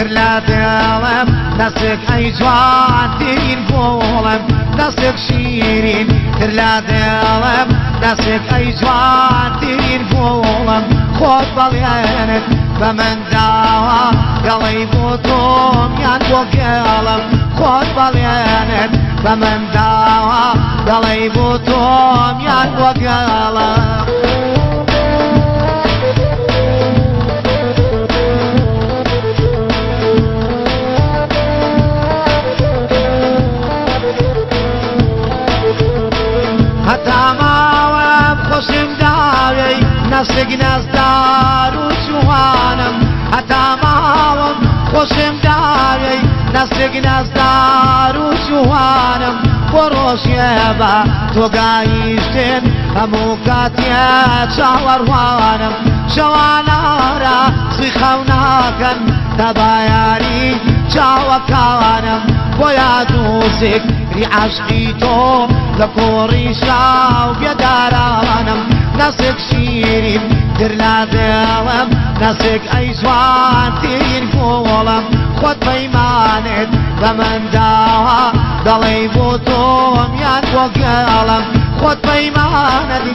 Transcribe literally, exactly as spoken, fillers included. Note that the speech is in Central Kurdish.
لا دڵم دەستێک ئەی جوانترین گوڵم دەستێک شیرین تر لا دڵم دەستێک ئەی جوانترین گوڵم خۆت بەڵێنت بە من داوە گەڵەی بۆ تۆم یان بۆ گەڵم خۆت بەڵێنت بە من داوە گەڵەی بۆ تۆم یان بۆ گەڵم هەتا ماوەم خۆشم داوێ نەسک نەزدار و جوانم هەتا ماوەم خۆشم داوێ نەسک نەزدار و جوانم بۆ ڕۆژێبە تۆ گایشتن هەموو کاتێ چاوەڕوانم شەوانارە سیخەو ناکەن تەبایاری چاوەکانم بۆ یادووسێک ری عەشقی تۆ لە کۆڕی شاو بێدارانم نەسێک شیرین تر لا دڵم نەسێک ئەی جوانترین گوڵم خۆت پەیمانت بە من داوە دەڵێی بۆ تۆم یان بۆ گەڵم خۆت پەیمانت